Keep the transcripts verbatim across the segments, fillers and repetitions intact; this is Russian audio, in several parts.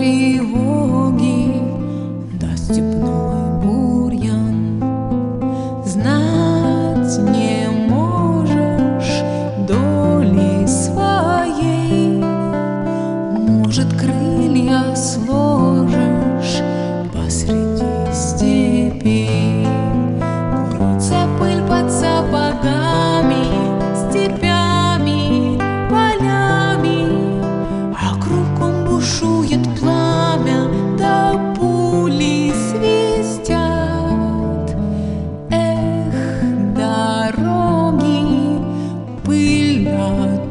тревоги, да степной бурьян. Знать не можешь доли своей, может, крылья сложишь посреди степи. Крутится пыль под сапогами, степями, полями, а кругом бушует пламя, да пули свистят. Эх, дороги, пыль да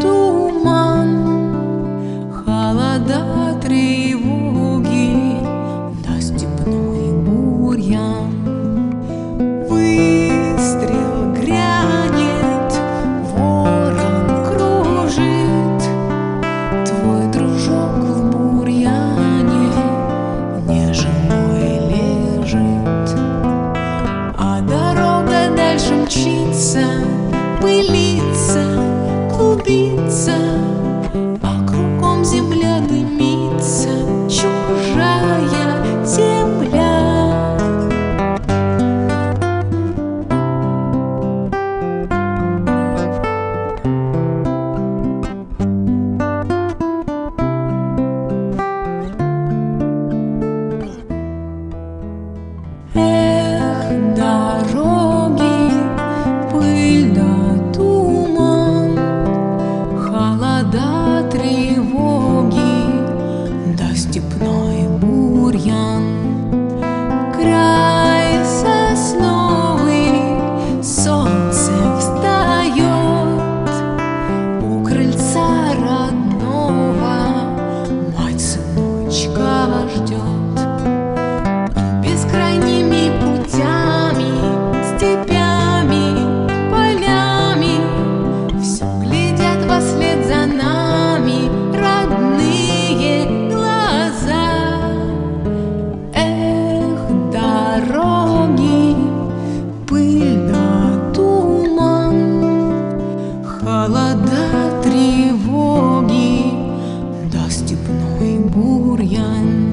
туман, холода, тревоги, да степной бурьян. Выстрел грянет, ворон кружит, твой дружок в бурьяне неживой лежит. А дорога дальше мчится, пылится, клубится, а кругом земля дымится, чужая земля. Эх, дороги, пыль да туман, холода, тревоги, да степной бурьян. Край сосновый, солнце встает, у крыльца родного мать сыночка ждет. Бескрайними путями, степями, полями все глядят вослед за нами родные глаза. Эх, дороги, пыль да туман, холода, тревоги, да степной бурьян.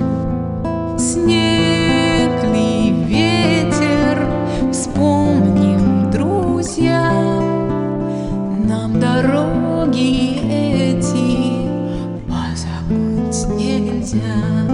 Снег ли, ветер, вспомним, друзья, нам дороги эти позабыть нельзя.